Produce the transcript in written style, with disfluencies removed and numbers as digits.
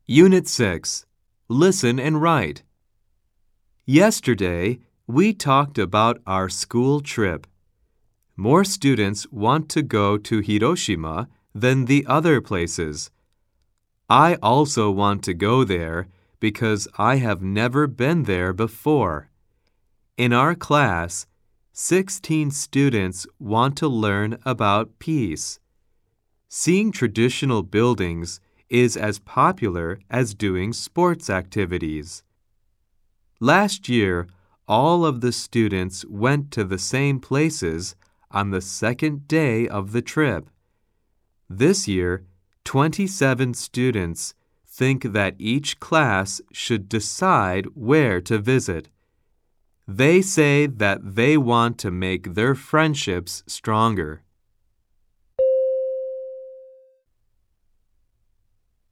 Unit 6. Listen and write. Yesterday, we talked about our school trip. More students want to go to Hiroshima than the other places. I also want to go there because I have never been there before. In our class, 16 students want to learn about peace. Seeing traditional buildings is as popular as doing sports activities. Last year, all of the students went to the same places on the second day of the trip. This year, 27 students think that each class should decide where to visit. They say that they want to make their friendships stronger.